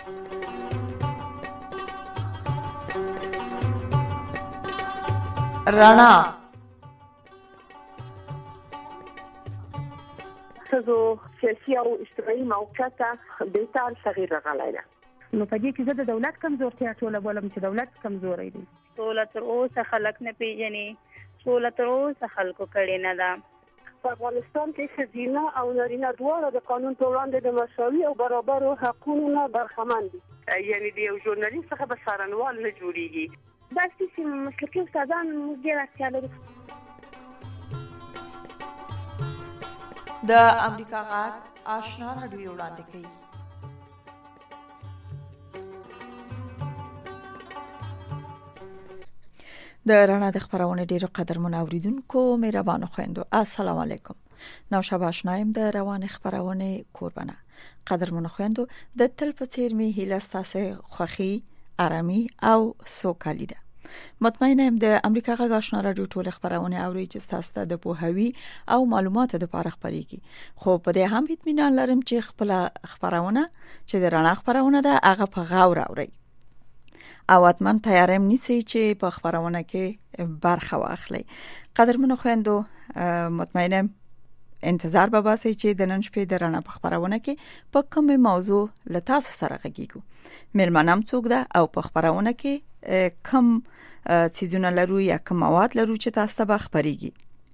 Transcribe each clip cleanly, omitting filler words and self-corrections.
رڼا ښځو سیاسي او اجتماعي موقعیت بهتر تغییر راغلی ده. نو په دې کې زه د دولت کمزورتیا ټوله بولم چې دولت کمزوری دی. سوله تر اوسه خلک نه پیژني، سوله تر اوسه خلکو کړې نه ده. په افغانستان کې ښځینه او نارینه دواړه د قانون په وړاندې د مساوي او برابرو حقونو نه برخمن دي. یعنې د یو ژورنالیست څخه به څارنوال نه جوړېږي. داسې چې مسلکي استادان موږ ډېر اړتیا لرو. د امریکا غږ آشنا راډیو وړاندې کوي. د رڼا د خبرونه ډیرو قدرمن اوریدونکو مهربانو خويندو السلام علیکم. نوشابه آشنایم د روان خبرونه قربانه. قدرمن خويندو د تل په څیر می هیله ستاسو خوخي آرامي او سوکالي ده. مطمئنم د امریکا غږ آشنا راډیو ټول خبرونه اوري چې تاسو ته د پوهاوی او معلوماتو لپاره خبريږي. خو په دې هم اطمینان لرم چې خپل خبرونه چې د رڼا خبرونه ده هغه په غور اوري. او اتمن تیارم نیسی چې په خبرونه کې برخه واخلي. قدرمنو خويندو مطمئنم انتظار به باسي چې د نن شپې د رڼا په خبرونه کې په کومه موضوع لتاسو سره غږیږو. ملمنام څوک ده او په خبرونه کې کم چیزونه لرو یا کم مواد لرو چې تاسو ته خبريږي.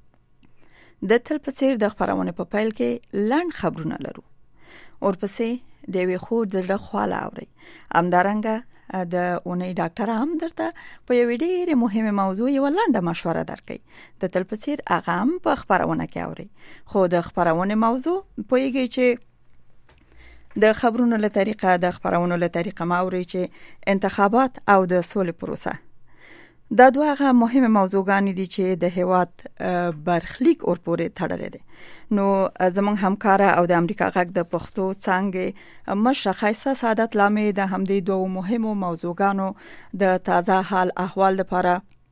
د تل په څیر د خبرونه په پیل کې لاند خبرونه لرو. ورپسې د وی خور د خواله اوري. همدارنګه د اونۍ ډاکټر هم درته په یو ډېر مهمه موضوع یو لاندې مشوره درکړي. د تل په څیر هغه هم په خبرونه کې اوري. خو د خبرونه موضوع پوهیږي چې د خبرونو له طریقه د خبرونو له طریقه ماوري چې انتخابات او د سولې پروسه دا دوه مهمه موضوعګان دي چې د هیواد برخلیک اور پورې تړلې دي. نو زمونږ همکار او د امریکا غږ د پښتو څنګه مشرخصه سعادت لامې د همدې دوه مهمو موضوعګانو د تازه حال احوال لپاره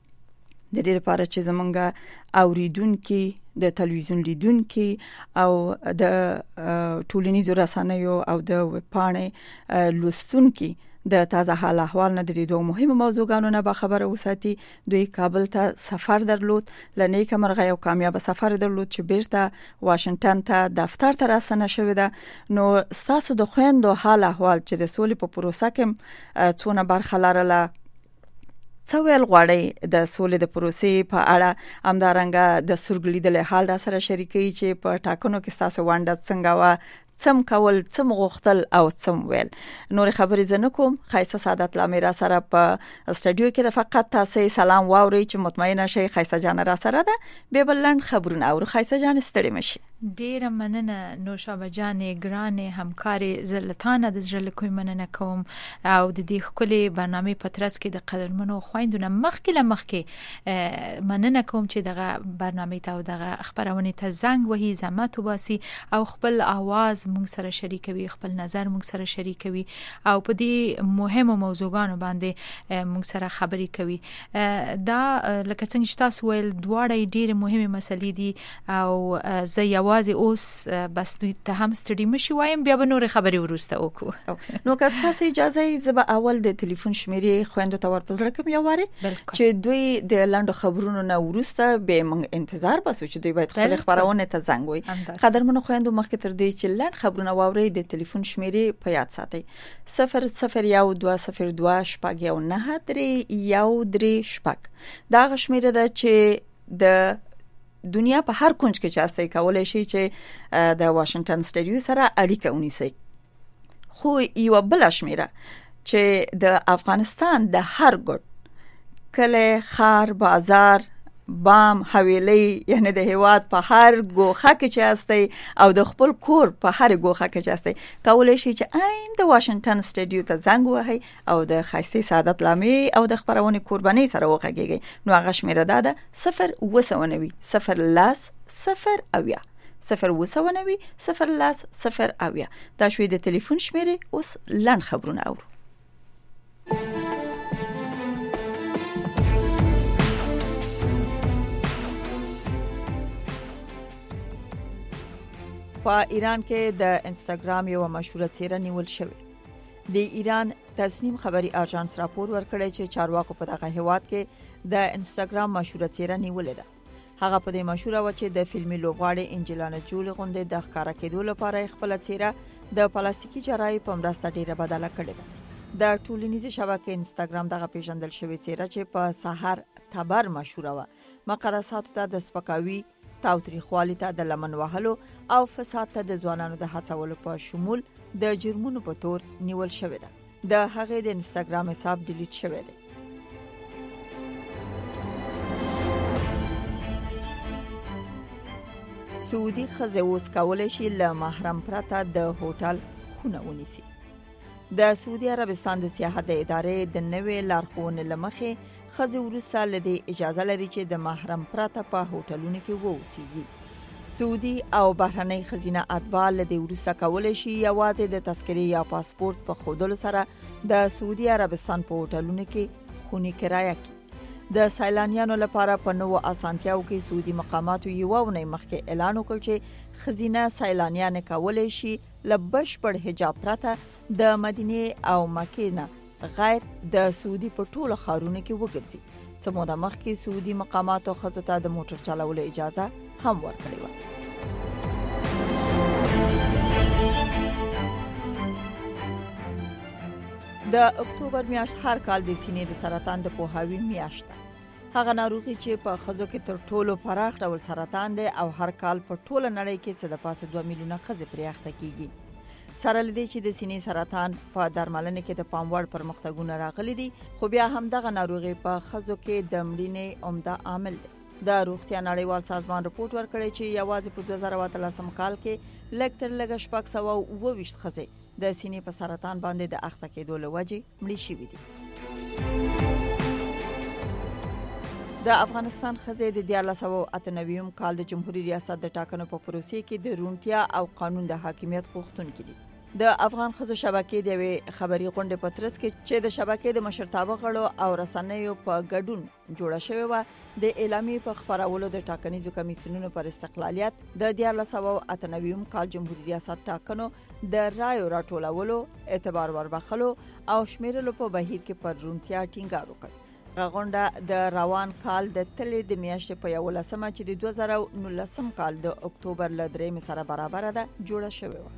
د دې لپاره چې زمونږ اوریدونکو د تلویزیون لیدونکو او د ټولنیزو رسنیو او د وپاڼې لوستونکو د تازه حال احوال نه د دوه مهمو موضوعګانو نه خبره وساتي. دوی کابل ته سفر درلود، لنیک مرغه یو کامیاب سفر درلود چې بیرته واشنگټن ته دفتر ته راسنه شوې ده. نو تاسو د خويندو حال احوال چې د سولې په پروسه کې څونه برخه لرله څویل غواړي د سولې د پروسې په اړه همدارنګه د سرګلې د حال را سره شریکي چې په ټاکنو کې تاسو وانډه څنګه وا څم کول څم غوښتل او څم ویل. نور خبرې زنه کوم. خیسه سعادت لامې را سره په استودیو کې فقط تاسو سلام واوري چې مطمئنه شئ خیسه جان را سره ده. به بلند خبرونه او خیسه جان ستړي مشي. ډیره مننه نوشابه جانې ګرانې همکاري زلتانه د زړه کوم مننه کوم او د دې خولي برنامه پترس کې د قدرمنو خويندونه مخکې مننه کوم چې دغه برنامه ته او دغه خبرونه ته زنګ وهي زحمت وباسي او خپل आवाज مونږ سره شریکوي، خپل نظر مونږ سره شریکوي او په دې مهمو موضوعګانو باندې مونږ سره خبرې کوي. دا لکه څنګه چې تاسو ویل دواړه ډېر مهمه مسلې دي او زه یوازې اوس بس دوی ته هم ستړي مشي وایم بیا به نور خبرې ورسته وکړو. نو که تاسو اجازه یې زه به اول د ټلیفون شمیرې خويندو ته ورپزړه کوم یو واره چې دوی د لاندو خبرونو نه ورسته به موږ انتظار باسو چې دوی باید خپل خبرونه ته زنګ وي. قدرمنو خويندو مخکې تر دې چې لاند خبرونه واوري د ټلیفون شمیرې په یاد ساتئ 001202 شپږ یو نه درې یو درې شپږ. دا شمیره ده چې د دنیا په هر کونج کې چاسته کولای شي چې د واشنگټن سټډیو سره اړیکه ونیسي. خو یو بل شمیره چې د افغانستان د هر ګډ کله خار بازار بام حویلی یعنی د هیواد په هر ګوخه کې چاسته او د خپل کور په هر ګوخه کې چاسته کولای شي چې عین د واشنگټن سټډیو ته زنګ وهي او د خاصي سعادت لامې او د خبرونه قرباني سره وغږیږي. نو هغه شمیره ده 0 0 دا شوی د ټلیفون شمیره. اوس لاند خبرونه اورو. په ایران کې د انستګرام یو مشهور څیره نیول شوی. د ایران تصنیم خبري اژانس راپور ورکړی چې چارواکو په دغه هیواد کې د انستګرام مشهوره څیره نیولې ده. هغه په دې مشهوره و چې د فلمي لوبغاړي انجلینا جولي غوندې د ښکارا کېدو لپاره خپل څیره د پلاستیکي جراحي په مرسته ډیره بدله کړې ده. د ټولنیزې شبکې انستګرام دغه پیژندل شوی څیره چې په سحر تبر مشهوره و مقدساتو ته د سپکاوي، تاوتریخوالي ته د لمن وهلو او فساد ته د ځوانانو د هڅولو په شمول د جرمونو په تور نیول شوی ده. د هغې د انستګرام حساب ډیلیټ شوی دی. سعودي ښځې اوس کولی شي له محرم پرته د هوټل خونه ونیسي. د سعودي عربستان د سیاحت د ادارې د نوې لارښوونې له مخې ښځې وروسته له دې اجازه لري چې د محرم پرته په هوټلونو کې واوسیږي. سعودي او بهرنۍ ښځینه اتباع له دې وروسته کولی شي یوازې د تذکرې یا پاسپورت په ښودلو سره د سعودي عربستان په هوټلونو کې خونې کرایه کړي. د سیلانیانو لپاره په نوو اسانتیاو کې سعودي مقاماتو یوه اونۍ مخکې اعلان وکړ چې ښځینه سیلانیان کولی شي له بشپړ حجاب پرته د مدینې او مکې نه غیر د سعودي په ټولو ښارونو کې وګرځي. څه موده مخکې سعودي مقاماتو ښځو ته د موټر چلولو اجازه هم ورکړې وه. د اکتوبر میاشت هر کال د سینې د سرطان د پوهاوي میاشت ده. هغه ناروغي چې په ښځو کې تر ټولو پراخ ډول سرطان دی او هر کال په ټوله نړۍ کې څه د پاسه 2 میلیونه ښځې پرې اخته کیږي. سره لدې چې د سینې سرطان په درملنه کې د پام وړ پرمختګونه راغلي دي، خو بیا هم دغه ناروغي په ښځو کې د مړینې عمده عامل دی. د روغتیا نړیوال سازمان رپورټ ورکړی چې یوازې په 2013 کال کې لږ تر لږه 622 ښځې د سینې په سرطان باندې د اخته کېدو له وجې مړې شوې دي. د افغانستان ښځې د 1998 کال د جمهوریت ریاست د ټاکنو په پروسې کې د روڼتیا او قانون د حاکمیت غوښتونکي دي. د افغان ښځو شبکې د یوې خبري غونډې په ترڅ کې چې د شبکې د مشرتابه غړو او رسنیو په ګډون جوړه شوې و، د اعلامیې په خبرولو د ټاکنیزو کمیسیونونو پر استقلالیت د 1998 کال جمهوریت ریاست ټاکنو د رایو راټولولو، اعتبار وربخلو او شمیرلو په بهیر کې پر روڼتیا ټینګار وکړ. غونډه د روان کال د تلې د میاشتې په 11مه چې د 2019 کال د اکتوبر ل 3 سره برابر ده جوړه شوې و.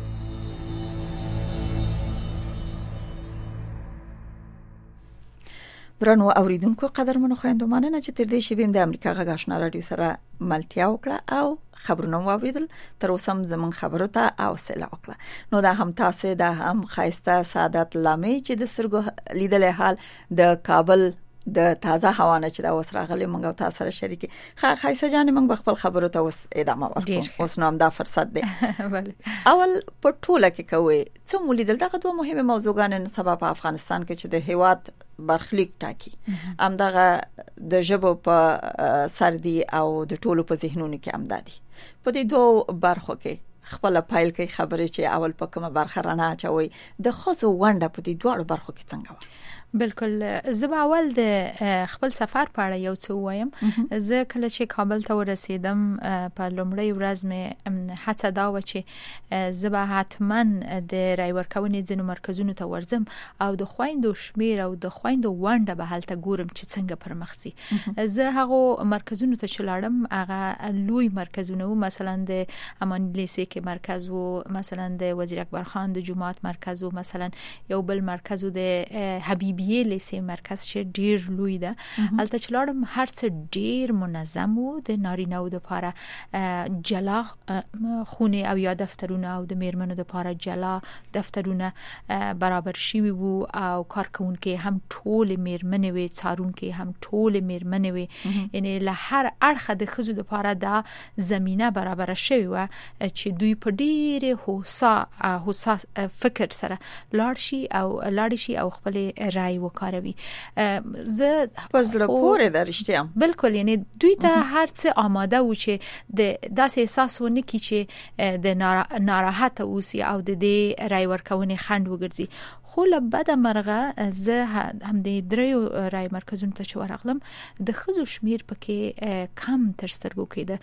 درنو اوریدونکو، قدرمنو خويندو، مننه چې تر دې شیبې د امریکا غږ آشنا رادیو سره ملتیا وکړه او خبرونه واوریدل. تر اوسه زمون خبرو ته حوصله وکړه. نو دا هم تاسو دا هم خایسته سعادت لامي چې د سترګو لیدلې حال د کابل د تازه هوا نه چې دا اوس راغلي موږ او تاسو سره شریکي. خایسته جان، موږ خپل خبرو ته اوس ادامه ورکوم. اوس نو هم دا فرصت دی. اول په ټوله کې کوي څه مولیدل دغه دوه مهمه موضوعګان نن سبا په افغانستان کې چې د هیواد برخلیک ټاکي، همدغه د ژبو په سردي او د ټولو په ذهنونو کې امدادي. په دې دوه برخو کې خپل پایل کې خبرې چې اول په کومه برخه رانه چوي د خصو ونده په دې دوه برخو کې څنګه و؟ بالکل. زه به اول د خپل سفر په اړه یو څه وایم. زه کله چې کابل ته ورسېدم په لومړۍ ورځ مې هڅه دا و چې زه به حتما د رای ورکونې ځینو مرکزونو ته ورځم او د خويندو شمیر او د خويندو ونده به هلته ګورم چې څنګه پرمخسي. زه هغه مرکزونو ته چلاړم، هغه لوی مرکزونه وو، مثلا د امان لیسې کې مرکز وو، مثلا د وزیر اکبر خان د جماعت مرکز وو، مثلا یو بل مرکز د حبیب بیه لیسې مرکز چې ډیر لوی ده. البته چلاړم هر څه ډیر منظم وو. د نارینه او د لپاره جلا خونه او یا دفترونه او د میرمنو د لپاره جلا دفترونه برابر شوي وو او کارکونکو هم ټول میرمنې وي، څارونکو هم ټول میرمنې وي. یعنی له هر اړخه د خزو د لپاره دا زمينه برابر شوي و چې دوی په ډیر هوسا فکر سره لاړ شي او خپل رای رای وکاروي. زه په زړه پورې درشته بالکل، یعنی دوی ته هر څه آماده و چې د داسې احساس ونه کی چې د ناراحت اوسي او د دې رای ورکونې خند وګرځي. خو لبد مرغه زه هم د دریو رای مرکزونو ته ورغلم، د خزو شمیر پکې کم تر سترګو کېده.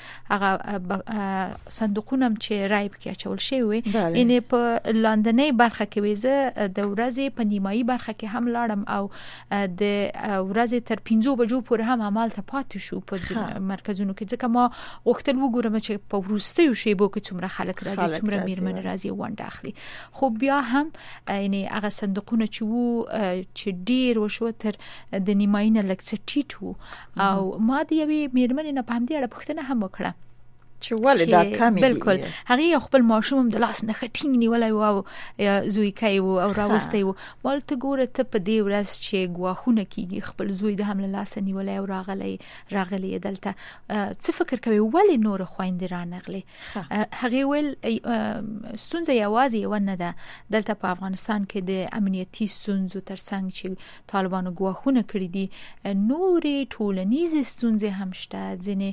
هغه صندوقونه چې رای پکې اچول شوی یعنی په لاندنۍ برخه کې ویزه د ورځې په نیمایي برخه کې هم لاړم او د ورځې تر 5 بجو پورې هم عمل ته پاتې شو په مرکزونو کې، ځکه ما وختل وګورم چې په وروستیو شیبو کې څومره خلک راځي، څومره میرمن راځي ونډه اخلي. خو بیا هم یعنی هغه صندوقونه چې ډیر وشو تر د نیمایي نه لږ څه ټیټ وو او ما د یوې میرمنې نه په همدې اړه پوښتنه هم وکړه چې ولې دا کمی دي. بالکل، هغه خپل ماشوم د لاس نه خټینګ نیولای و او زوی کوي او راوستي و. ولته ګوره ته په دې ورځ چې ګواخونه کیږي خپل زوی د حمله لاس نیولای او راغلی دلته څه فکر کوي ولې نور خويندې رانغلي؟ هغه ول ستونزه یوازې یو نه ده، دلته په افغانستان کې د امنیتي ستونزو ترڅنګ چې طالبانو ګواخونه کړی دي نورې ټولنیزې ستونزې هم شته. ځینې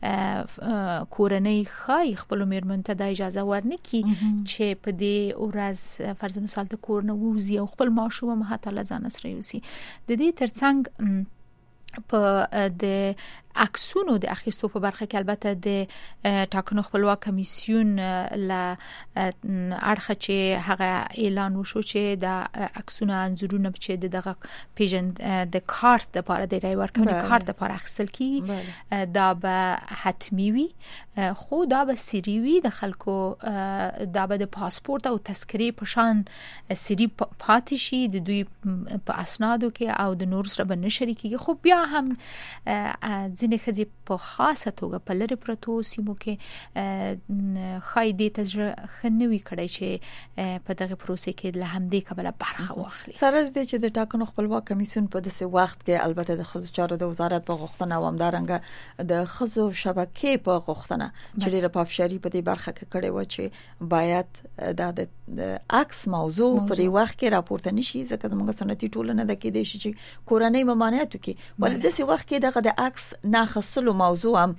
کورنۍ خای خپل میرمن ته د اجازه ورنکي چې په دې ورځ فرض مثال د کور نه ووزي او خپل ماشوم هم حتی لزان سره یوسي. د دې ترڅنګ په د عکسونو د اخیستو په برخه کې البته د ټاکنو خپلواک کمیسیون له اړخه چې هغه اعلان وشو چې د عکسونو انځورونه چې دغه پیژند د کارت لپاره د رای ورکونې کارت لپاره اخیستل کی دا به حتمی وي، خو دا به سری وي د خلکو، دا به د پاسپورت او تذکرې په شان سری پاتې شي د دوی په اسنادو کې او د نور سره به نشری کیږي. خو بیا هم ځینې خځې په خاصه توګه په لری پروتو سیمو کې خایدې تجربه خنوي کړي چې په دغه پروسې کې له همدې کبله برخه واخلي. سره دې چې د ټاکنو خپلواک کمیسیون په داسې وخت کې البته د خزو چارو د وزارت په غوښتنه او همدارنګه د خزو شبکې په غوښتنه چې ډیره په افشاری په دې برخه کې کړي و چې باید د عکس موضوع په دې وخت کې راپورته نشي، ځکه موږ سنتي ټولنه د کې دي چې کورنۍ ممانعت کوي ولې د څه وخت کې دغه د عکس نه خصلو موضوع هم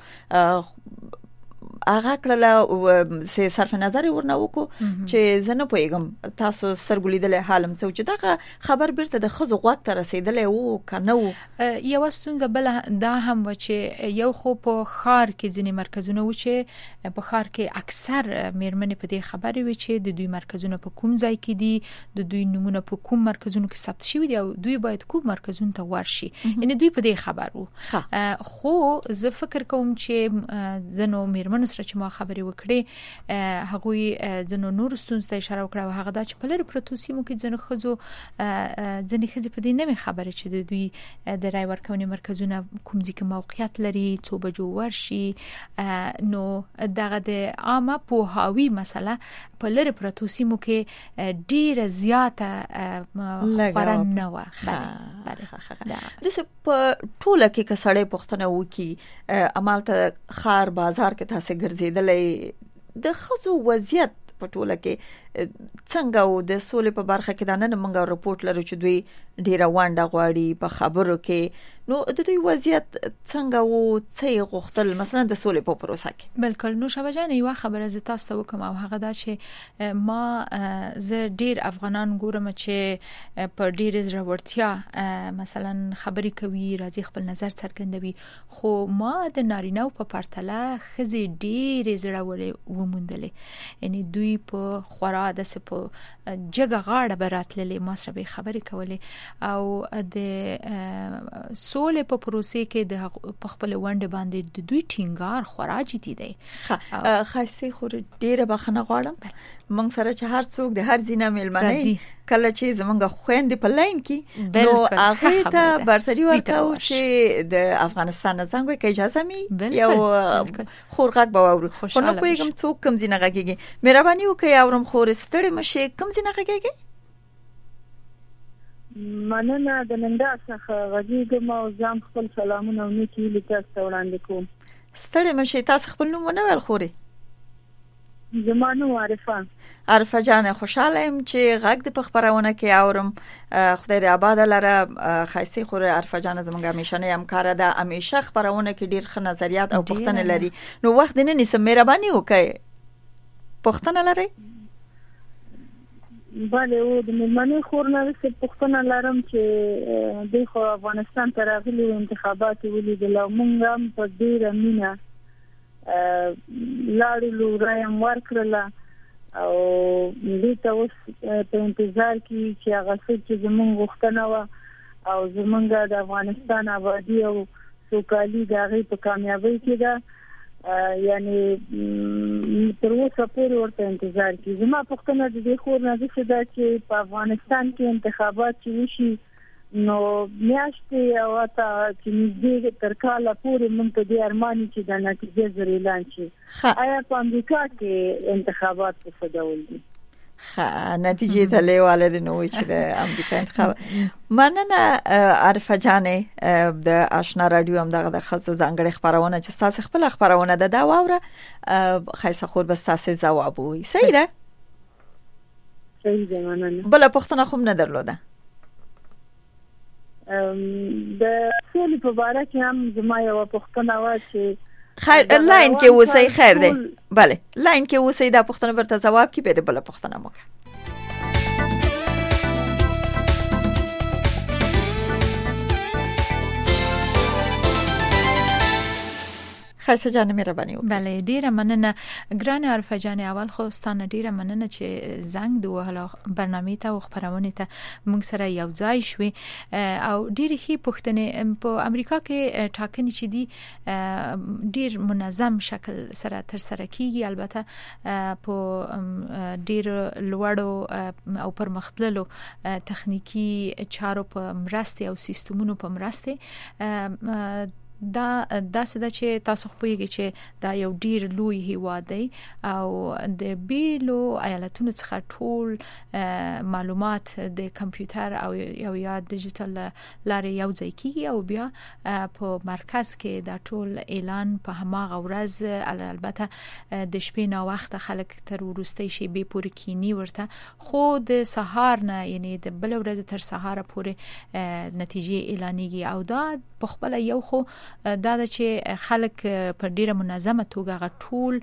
هغه کړل سه صرف نظر ورنه وکړو چې زنه پویګم تاسو سترګولیدل حالم سو چې دغه خبر بیرته د خزو غوږ ته رسیدل او کنه یو ستونزه بل دا هم و چې یو خو په خار کې ځینې مرکزونه و چې په خار کې اکثر میرمنې په دې خبرې و چې د دوی مرکزونه په کوم ځای کې دي، د دوی نمونه په کوم مرکزونو کې ثبت شوی دي او دوی باید کوم مرکزونو ته ورشي، یعنی دوی په دې خبر وو. خو زه فکر کوم چې زنو میرمنو سره چې ما خبرې وکړې هغوی ځنو نور ستونزو ته اشاره وکړه او هغه دا چې په لری پروتو سیمو کې ځنه خزو ځنې خزې په دې نه خبره چې د دوی د رای ورکونې مرکزونه کوم ځای کې موقعیت لري، څو بجو ورشي. نو دغه د عامه پوهاوی مسله په لری پروتو سیمو کې ډیره زیاته خورن نه و. دسه په ټوله کې کسړې پښتنه وکي عملته خار بازار کې تاسو ګرځیدلې د خزو وضعیت په ټوله کې څنګه او د سولې په برخه کې دا نن موږ راپورټ لرو چې دوی ډیره وانډه غواړي په خبرو کې، نو د دوی وضعیت څنګه او څه غوښتل مثلا د سولې په پروسه کې؟ بالکل نو شبجان یو خبره ز تاسو ته وکم او هغه دا چې ما زه ډیر افغانان ګورم چې په ډیر زړورتیا مثلا خبرې کوي، راځي خپل نظر څرګندوي، خو ما د نارینه په پرتله خزي ډیر زړورې وموندلې، یعنی دوی په خورا د سپو جګه غاړه براتللې ما سره به خبرې کولې او د سولې په پروسې کې د خپل ونډه باندې د دوی ټینګار خورا جدي دی. خاصه خو ډیره بخنه غواړم موږ سره چې هر څوک د هر زینه ملمنه کله چې زمونږ خويندې په لاین کې نو هغه ته برتری ورکاو چې د افغانستان څنګه کې اجازه می یو خورغک باور خو نو کوم څوک کم زینه غږیږي مهرباني وکړئ اورم خور ستړي مشه کم زینه غږیږي مننه د نندا څخه غږیږم او ځم خپل سلامونه او نیکی لیکه وړاندې کوم. ستړي مشه تاسو خپل نوم ونه ول خوري زمانو عارفه جان خوشاله يم چې غږ د خبرونه کې اورم. خدای دې آباد لره. خاصي خو عارفه جان زمونږه همیشنه همکار ده، همیشه خبرونه کې ډیر ښه نظریات او پوښتنه لري. نو وخت نه نیسم، مهرباني وکړئ پوښتنه لري. بله، او د ملمنې خورنه څه پوښتنه لرم چې د خو افغانستان ته راغلي انتخابات ولیدل او موږ هم په ډیره مینه لاړو رایم ورکړله او دې ته اوس په انتظار کې چې هغه څه چې زموږ غوښتنه وه او زموږ د افغانستان آبادي او سوکالي د هغې په کامیابۍ کې ده، یعنی تر اوسه پورې ورته انتظار کې. زما پوښتنه د دې خور نه داسې ده چې په افغانستان کې انتخابات چې وشي نو میاشتې او حتی چې نږدې تر کاله پورې موږ ته دې ارماني چې د نتیجې زر اعلان شي. آیا په امریکا کې انتخابات په څه ډول دي؟ نتیجه ته لیواله دي نو چې د امریکا انتخاب. مننه عارفه جان د آشنا رادیو هم دغه د خصوص ځانګړي خبرونه چې تاسو خپل خبرونه ده دا واوره خیسه خور بس تاسو جواب وي. صحیح ده؟ صحیح ده. مننه. بل پوښتنه خو نه درلوده. د سولې په اړه کې هم زما یو پوښتنه و چې خیر لاین کې اوسئ. خیر ده. بله لاین کې اوسئ، دا پوښتنه ورته جواب کې به بل پوښتنه موکه. خاصه جان مهرباني وکړئ. بله ډیره مننه ګرانه عارفه جان. اول خو ستانه ډیره مننه چې زنګ د وهله برنامه ته او خبرونه ته موږ سره یو ځای شوي او ډیره هی پښتنې په امریکا کې ټاکنې چې دي ډیر منظم شکل سره تر سره کیږي. البته په ډیر لوړو او پرمختللو تخنیکی چارو په مرسته او سیستمونو په مرسته دا سده چې تاسو خو پوهیږئ چې دا یو ډیر لوی هیواد دی او د بیلو ایالتونو څخه ټول معلومات د کمپیوټر او یا ډیجیټل لارې یو ځای کیږي او بیا په مرکز کې دا ټول اعلان په هماغه ورځ البته د شپې نه وخت خلک تر وروستۍ شیبې پورې کینی ورته، خو د سهار نه یعنی د بل ورځ تر سهار پورې نتیجې اعلانېږي او دا په خپل یو خو دا چې خلک په ډیره منظمه توګه غټول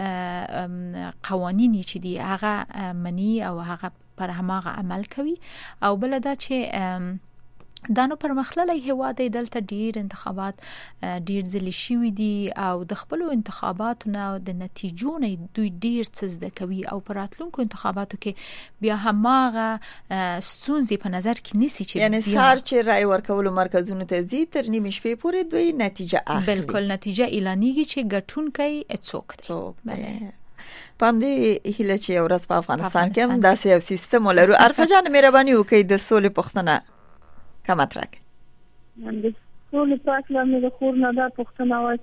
قوانینی چې دی هغه منی او هغه پر هماغه عمل کوي او بل دا چې دانو پر مخللی هیواد دلته ډیر انتخابات ډیر ځلې شوي دي او د خپل انتخاباتو نه د نتیجو نه دوی ډیر څه زده کوي او پر راتلونکو انتخاباتو کې بیا هماغه ستونزې په نظر کې نیسي چې یعنی سار چې رای ورکولو مرکزونو ته زی تر نیمه شپې پورې دوی نتیجه اخلي. بالکل نتیجه اعلانېږي چې ګټونکی څوک دی. پام دې هله چې ورځ په افغانستان کې هم داسې یو سیستم ولرو. عارفه جان مهرباني وکړئ د سولې پوښتنه کماترک. د سولې په اړه مې د خور نه دا پوښتنه و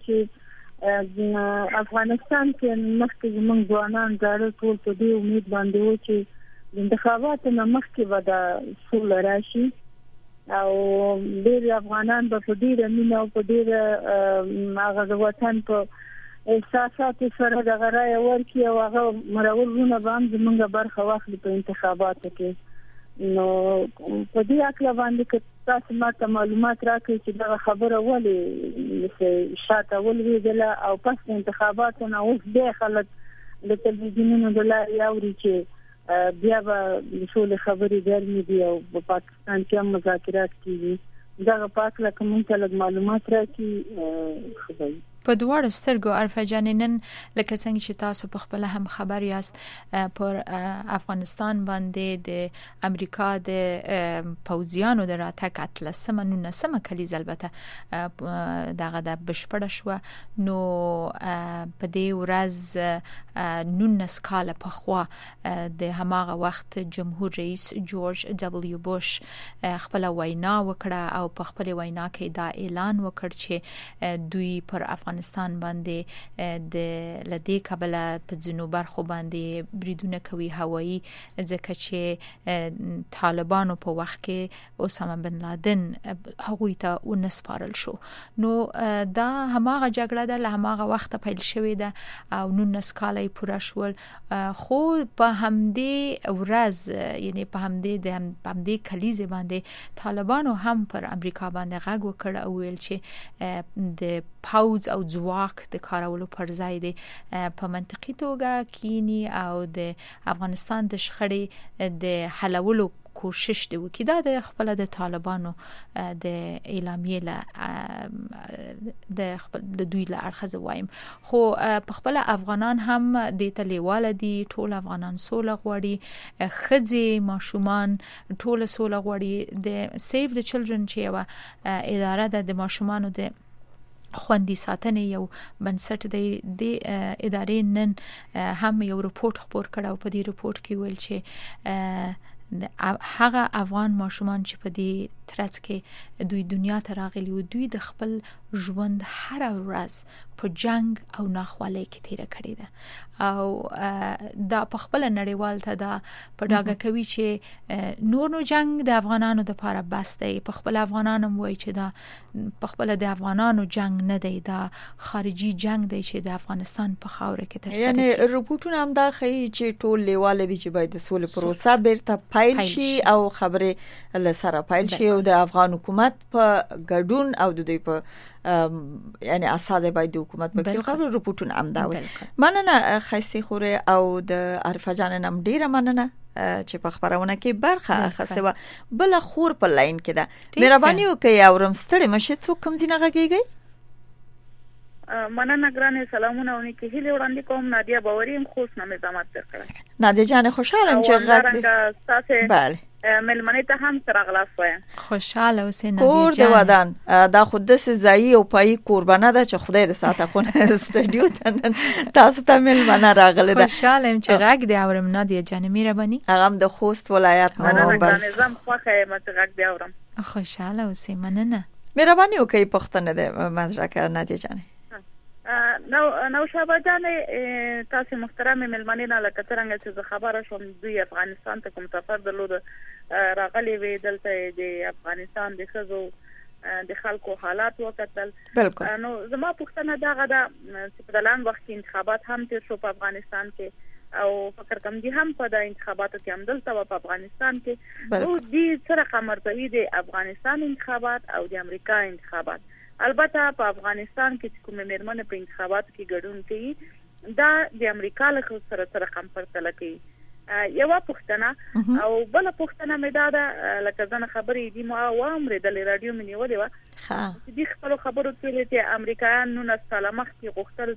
چې افغانستان کې مخکې زموږ ځوانان زاړه ټول په دې امید باندې و چې د انتخاباتو نه مخکې به د سوله راشي او ډېر افغانان به په ډېره مینه او په ډېره هغه د وطن په احساساتو سره دغه رایه ورکړي او هغه مرورونه به هم زموږ برخه واخلي په انتخاباتو کې. نو په دې اړه باندې که تاسو ماته معلومات راکړئ چې دا خبره ولې شاته ولوېدله او پس انتخاباتو نه اوس بیا خلک د تلویزیونونو د لارې اوري چې بیا به د سولې خبرې ګرمې دي او په پاکستان کې هم مذاکرات کیږي. دغه په اړه که موږ ته لږ معلومات راکړي ښه به وي. په دواړو سترګو عارفه جان نن لکه څنګه چې تاسو په خپل هم خبر یاست پر افغانستان باندې د امریکا د پوځیانو د راتګ 19 کلیز البته دغه د بشپړ شو. نو په دې ورځ 19 کال په خوا د هماغه وخت جمهور رئیس جورج دبليو بوش خپل وینا وکړه او په خپل وینا کې دا اعلان وکړ چې دوی پر افغانستان افغانستان باندې د لدی کابل په جنوب برخو باندې بریدونه کوي هوایی، ځکه چې طالبانو په وخت کې اسامه بن لادن هغوی ته ونسپارل شو. نو دا هماغه جګړه ده، له هماغه وخت پیل شوې ده او 19 کال پوره شول. خو په همدې ورځ یعنی په همدې کلیزه باندې طالبانو هم پر امریکا باندې غږ وکړ او ویل چې د پاوز او ځواک د کارولو پر ځای دی په منطقي توګه کینی او د افغانستان د شخړې د حلولو کوشش دی وکړي. دا د خپل د طالبانو د اعلامیې له د خپل د دوی له اړخه وایم. خو په خپل افغانان هم د تلیواله دي، ټول افغانان سوله غواړي، خځې ماشومان ټول سوله غواړي. د سیف د چلډرن چې یو اداره ده د ماشومانو د خوندي ساتنې یو بنسټ دی، د ادارې نن هم یو رپورت خپور کړ او په دې رپورت کې ویل چې هغه افغان ماشومان چې په دې ترڅ کې دوی دنیا ته راغلي او دوی د خپل ژوند هر ورځ په جنگ او ناخوالۍ کې تیر کړی ده او دا په خپل نړیوال ته دا په ډاګه کوي چې نور جنگ د افغانانو د لپاره بس دی. په خپل افغانانو وایي چې دا په خپل د افغانانو جنگ نه دی، دا خارجي جنگ دی چې د افغانستان په خاور کې تر سره. یعنی رپورټونه هم دا ښیي چې ټول لیواله دي چې باید د سولې پروسه بیرته پیل شي او خبرې له سره پیل شي او د افغان حکومت په ګډون او د دوی په یعنی اساس باید د حکومت په کې خبرو رپورټونه هم دا وي. مننه خیسي خوره او د عارفه جان نم ډیره مننه چې په خبرونه کې برخه اخیسته و. بل خور په لاین کې ده، مهرباني وکړئ اورم ستړي مشه څوک کوم ځینه غږیږي. مننه ګرانه، سلامونه ونی کې هیله وړاندې کوم. نادیا باوریم خوش نامه زحمت درکړه. نادیا جان خوشاله چې غږ تاسو بله ملمنه ته هم سره غلاس وایم. خوشاله اوسئ نادیا کور د ودان دا خود د سزایی او پای قربانه ده چې خدای دې ساته خو استودیو ته تاسو ته ملمنه راغله ده. خوشاله ام چې غږ دی اورم نادیا جان مهرباني. هغه د خوست ولایت نه بس نظام خوخه مت غږ دی اورم. خوشاله اوسئ مننه. مهرباني وکړئ پښتنه ده مزرکه نادیا جان. نو شابه جان تاسو محترم ملمنه نه لکه څنګه چې خبره شوم دوی افغانستان ته کوم سفر درلود راغلي وی دلته د افغانستان د خزو د خلکو حالات وکتل. نو زما پښتنه دغه د سپدلان وخت انتخابات هم تیر شو په افغانستان کې او فکر کوم دي هم په د انتخاباتو کې هم دلته په افغانستان کې او دې سره قمرتوی د افغانستان انتخابات او د امریکا انتخابات. البته په افغانستان کې کوم مېرمنه په انتخاباتو کې ګډون کوي دا د امریکا له سره رقم پرتله کوي. یو پښتنه او بل پښتنه مې دا لکه ځنه خبرې دي ما وامر د رادیو مې نیولې و چې د خپل خبرو کې امریکایان 19 سال مخکې غوښتل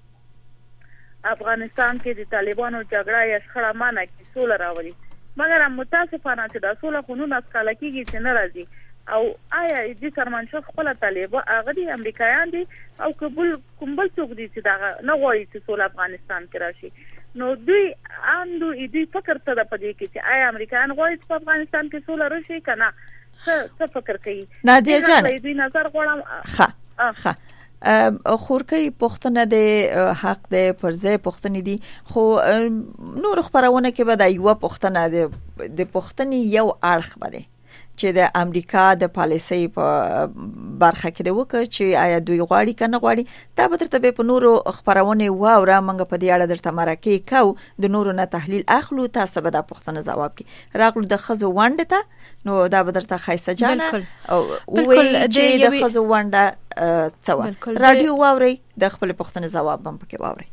چې افغانستان کې د طالبانو جګړه یا شخړه مانه کې سوله راوړي، مګر متاسفانه چې دا سوله خو 19 کال کېږي چې نه راځي او آیا دې سرمنشو خپل طالب هغه دي امریکایان دي او کوم بل څوک دي چې دا نه غواړي چې سوله افغانستان کې راشي. نو دوی اندو دې فکر څه د پدې کې چې آیا امریکایان غواړي چې افغانستان کې سوله راشي کنه څه فکر کوي. نادیا جان دې نظر غواړم خورکې پښتنه د حق د پرځه پښتنې دي خو نور خبرونه کې به د یو پښتنه د پښتنې یو اړخ بده چې د امریکا د پالیسي په برخه کې وکړي چې آیا دوی غواړي کنه غواړي. دا به ترته په نورو خبرونه واوره منګه په دې اړه درته مرکه کو د نورو نه تحلیل اخلو. تاسو به د پښتنه جواب کی راغلو د خزو وانډه ته نو دا به درته خایسته جان او وی چې د خزو وانډه څو رادیو واوري د خپل پښتنه جواب هم پکې واوري.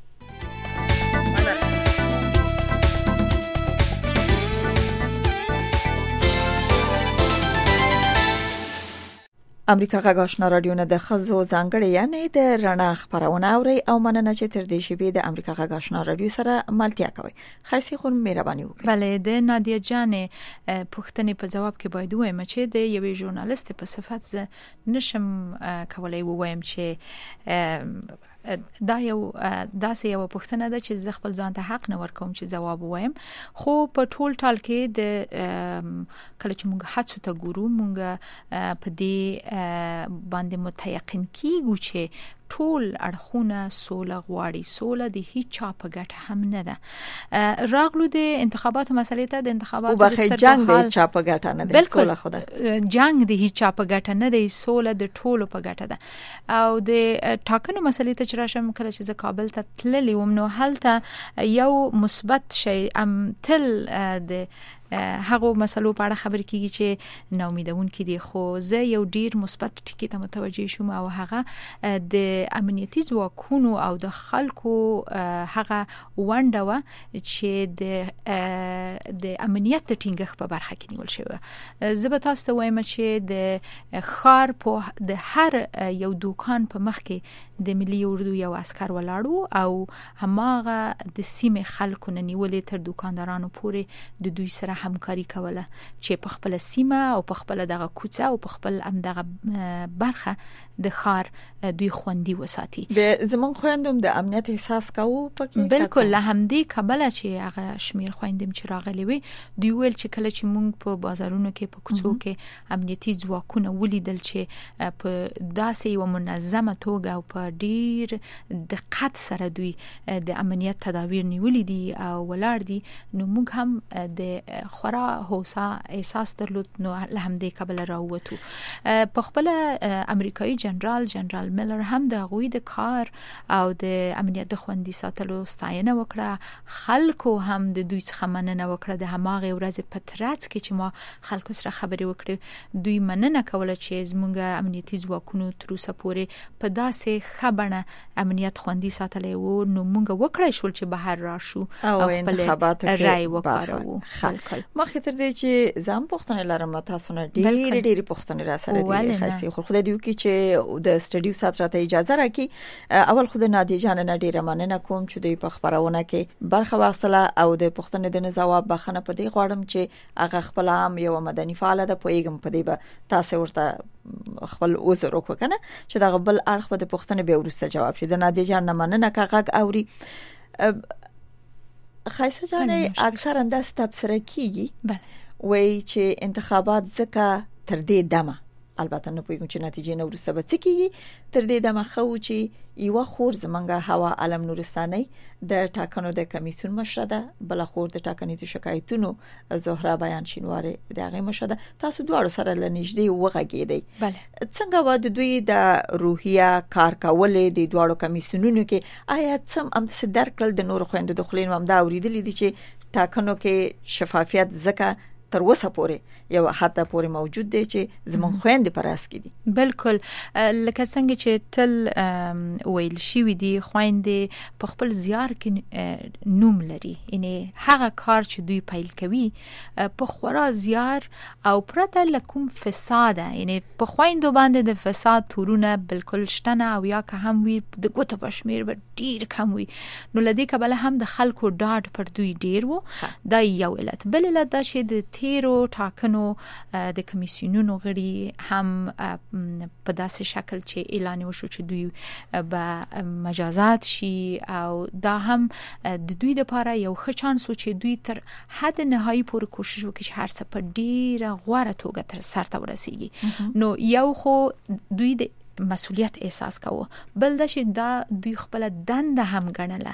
امریکا غږ آشنا رادیو نه د خزو ځانګړی یعنی د رڼا خبرونه اوري او مننه چې تر دې شی به د امریکا غږ آشنا رادیو سره ملتیا کوي. خاصی خون مهرباني وکړئ. بله د نادیا جان پښتنې په جواب کې باید وایم چې د یوې ژورنالیست په صفت ز نشم کولای وایم چې دا یو داسې یو پښتنه ده چې ز خپل ځان ته حق نه ورکوم چې جواب وایم. خو په ټول ټال کې د کله چې موږ هڅو ته ګورو موږ په دې باندې متيقن کیږو چې ټول اړخونه سوله غواړي. سوله د هیڅ چا په ګټه هم نه ده. راغلو د انتخاباتو مسلې ته. د انتخاباتو د جنگ د چا په ګټه نه ده، سوله خو ده. جنگ د هیڅ چا په ګټه نه دی، سوله د ټولو په ګټه ده. او د ټاکنو مسلې ته چې راشم، کله چې زه کابل ته تللی وم نو هلته یو مثبت شی تل د هغه مسلو په اړه خبرې کیږي چې ناامیدون کې دي، خو زه یو ډیر مثبت ټکی ته متوجه شوم او هغه د امنیتي ځواکونو او د خلکو هغه ونډه و چې د امنیت د ټینګښت په برخه کې نیول شوی. زه به تاسو ته وایم چې د ښار په د هر یو دوکان په مخ کې د ملي اردو یو عسكر ولاړو او هماغه د سیمه خلکو نه نیولې تر دکاندارانو پورې د دوی سره همکاري کوله چې په خپل سیمه او په خپل دغه کوڅه او په خپل دغه برخه د ښار دوی خوندي وساتي. به زمون خويندم د امنیت احساس کوو پکې. بالکل له همدې کبله چې هغه شمیر خويندم چې راغلي وي دوی ویل چې کله چې مونږ په بازارونو کې په کوڅو کې امنیتي ځواکونه ولیدل چې په داسې یو منظمه توګه او په ډیر دقت سره دوی د امنیت تدابیر نیولې دي او ولاړ دي، نو موږ هم د خورا هوسا احساس درلود. نو له همدې کبله راووتو. په خپل امریکایي جنرال میلر هم د غوی د کار او د امنیت د خوندي ساتلو ستاینه وکړه. خلکو هم د دوی څخه مننه وکړه. د هماغه ورځ په ترڅ کې چې ما خلکو سره خبرې وکړې، دوی مننه کوله چې زموږ امنیتي ځواکونو تر اوسه پورې په داسې خبره امنیت خوندي ساتلې وو. نو موږ وکړای شول چې بهر راشو او خپل رای وکړو. مخکې تر دې چې زم پښتنه لرم، تاسو نه ډېری پښتنه را سره دي خاصي خو خدای دې وکړي چې د سټډیو سات راته اجازه راکړي. اول خو د نادي جان نه ډیره مننه کوم چې د خبرونه کې برخه واخله او د پښتنې د جواب بخنه په دې غواړم چې هغه خپل عام یو مدني فعال ده پویګم په دې به تاسو ورته خپل عذر وکړه چې دا بل اړخ په پښتنې به ورسته جواب شي. د نادي جان نه مننه کاغه اوري. خایسه جان اکثر انداز تبصره کیږي وای چې انتخابات ځکه تر دې دمه، البته نه پوهیږم چې نتیجې نه ورسته به څه کیږي، تر دې دمه خو چې یو خور زمنګه هوا علم نورستاني د ټاکنو د کمیسیون مشره ده، بل خور د ټاکنې شکایتونو زهره بیان شینواره د هغه مشره ده. تاسو دواړو سره لنیږدې وغږیدئ. څنګه و د دوی د روحیه کار کولې د دواړو کمیسیونونو کې آیا څم ام څه درکل د نور خويندو د خلینو هم دا اوریدلې دي چې ټاکنو کې شفافیت زکه تر وسه پورې یو حتی پورې موجود دی چې زمون خويندې پراس کې دي. بالکل لکه څنګه چې تل ویل شي دي خويندې په خپل زیار کې نوم لري، یعنی هغه کار چې دوی پیل کوي په خورا زیار او پرته لکوم فساد، یعنی په خويندو باندې د فساد تورونه بالکل شته نه او یا که هم وي د ګوتو پښمیر به ډیر کم وي. نو لدې کبله هم د خلکو ډاډ پر دوی ډیر وو. دا یو علت. بل علت دا چې د تیرو ټاکنو د کمیسیونونو غړي هم په داسې شکل چې اعلان وشو چې دوی به مجازات شي او دا هم د دوی لپاره یو ښه چانس و چې دوی تر حد نهایی پورې کوشش وکړي چې هر څه په ډیره غوره توګه تر سر ته ورسیږي. نو یو خو دوی د مسؤلیت احساس کوو، بل دا چې دا دوی خپل دنده هم ګڼله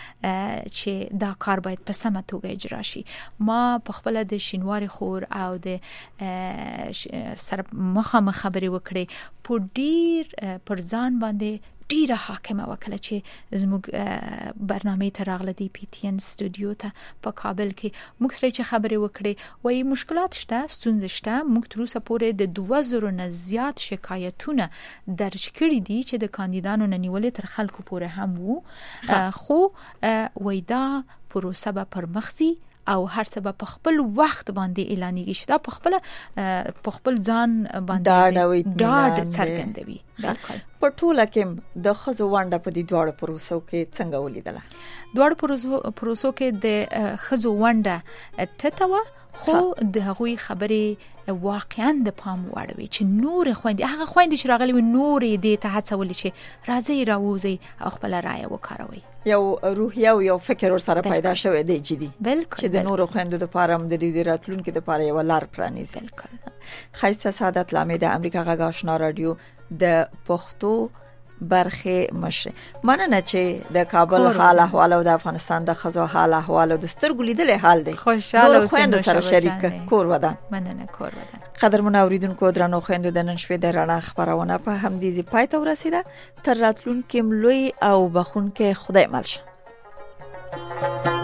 چې دا کار باید په سمه توګه اجرا شي. ما په خپل د شینواري خور او د سره مخامخ خبرې وکړې په ډیر پر ځان باندې ډیره حاکمه وکړه چې زموږ برنامه ته راغله دی پی ټی ان سټوډیو ته په کابل کې موږ سره چې خبرې وکړې وایي مشکلات شته، ستونزې شته. موږ تر اوسه پورې د 2000 نه زیات شکایتونه درج کړي دي چې د کاندیدانو نه نیولې تر خلکو پورې هم وو، خو وایي دا پروسه به پرمخځي او هر څه په خپل وخت باندې اعلانېږي چې دا په خپل ځان باندې ډاډ څرګندوي. په ټوله کې د خزو ونډه په دې دوړ پروسو کې څنګه ولیدله؟ دوړ پروسو کې د خزو ونډه تتوه، خو د هغوی خبرې واقعا د پام وړوي چې نور خويندې هغه خويندې چې راغلي نور دې ته هڅول چې راځي راوځي او خپل رائے وکاروي. یو روحیه او یو فکر ور سره پیدا شوی دی جدي چې د نور خويندو د پاره د دې راتلونکو د پاره یو لار پرانیزي. خایسته سعادت لامه د امریکا غږ آشنا رادیو د پښتو برخه مشر. مننه چې د کابل حال احوال او د افغانستان د خزو حال احوال او د سترګو لیدل حال دی. خوشاله اوسئ سره شریک کور ودان. مننه کور ودان. قدرمن اوریدونکو درنو خويندو د نن شپې د رڼا خبرونه په همدې پای ته ورسیده. تر راتلونکي ملوي او بخونکې خدای مل شه.